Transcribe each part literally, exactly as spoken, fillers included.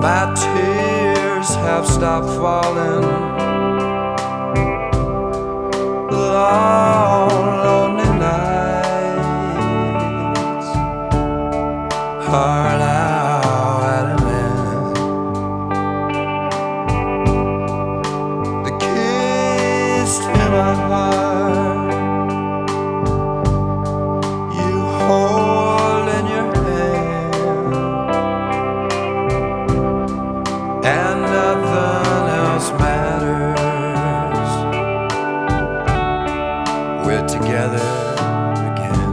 My tears have stopped falling. Long, lonely nights, heart out at an end. The keys to my heart you hold in your hand, and nothing else matters. We're together again.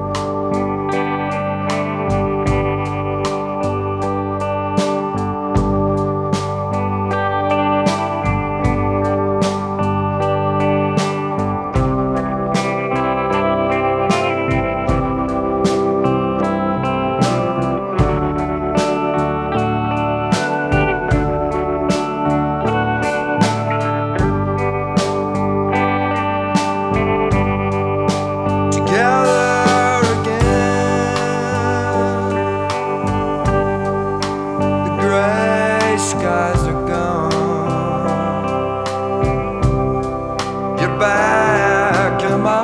Skies are gone. You're back in my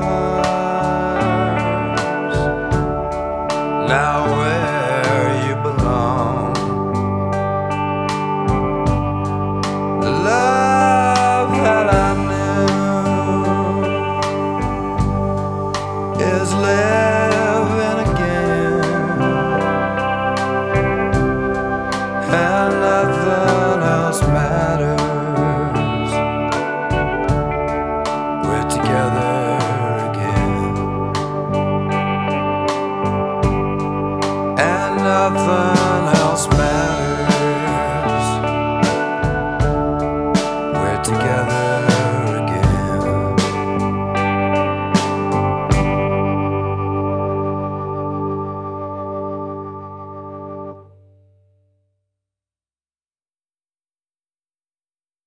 arms, now where you belong. The love that I knew is living again, and nothing else matters. We're together.